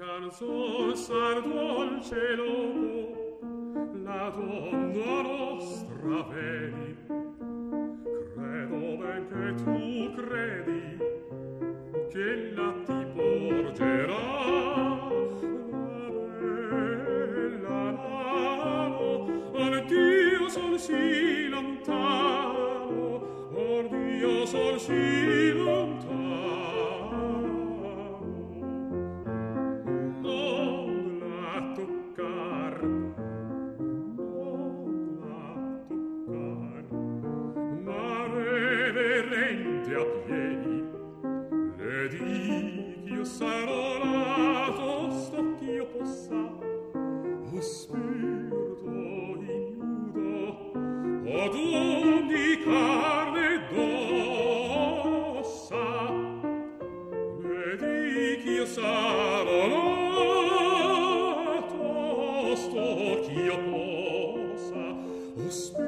canzon sar dolce loco, la donna nostra vedi, credo ben che tu credi che la ti porgerà la bella mano. Or Dio sol si lontano, or Dio sol si lontano, non la toccar, ma reverente a piedi le dico sarò lato sto ch'io possa, o spirito ignudo, o don di carne ed ossa, le dico io sarò lato sto ch'io possa, o spirito